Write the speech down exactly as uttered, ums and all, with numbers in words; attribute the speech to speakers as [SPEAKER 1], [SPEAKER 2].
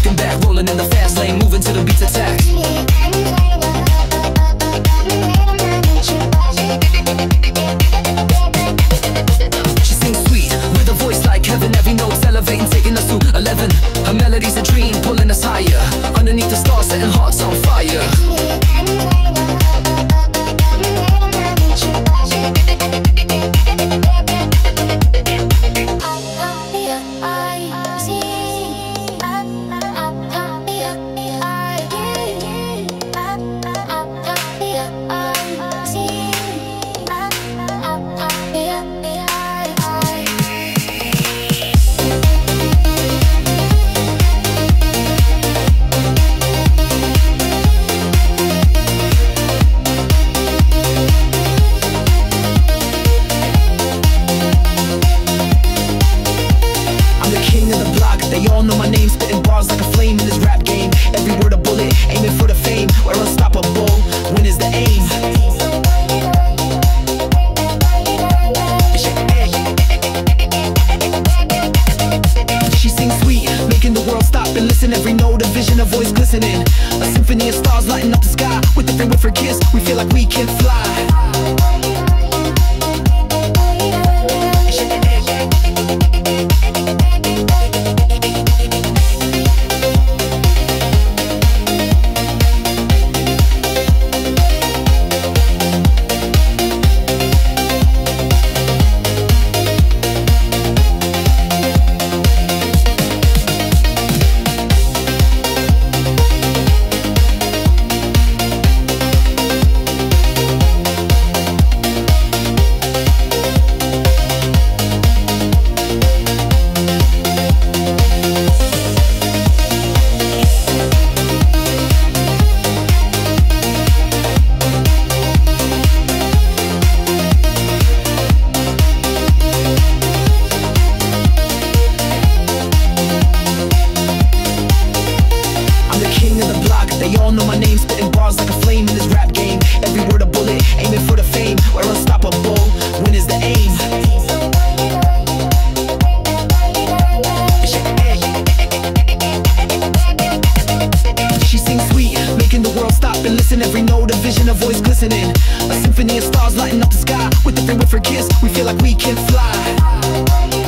[SPEAKER 1] looking back, rolling in the fast lane, moving to the beats attack. She sings sweet, with a voice like heaven, every note's elevating, taking us to eleven. Her melody's a dream, pulling us higher, underneath the stars, setting hearts on fire. They all know my name, spitting bars like a flame in this rap game. Every word a bullet, aiming for the fame. We're unstoppable, win is the aim. She sings sweet, making the world stop and listen. Every note, a vision, a voice glistening. A symphony of stars lighting up the sky. With the ring with her kiss, we feel like we can fly. They all know my name, spitting bars like a flame in this rap game. Every word a bullet, aiming for the fame. We're unstoppable, win is the aim. She sings sweet, making the world stop and listen. Every note, a vision, a voice glistening. A symphony of stars lighting up the sky. With the ring with her kiss, we feel like we can fly.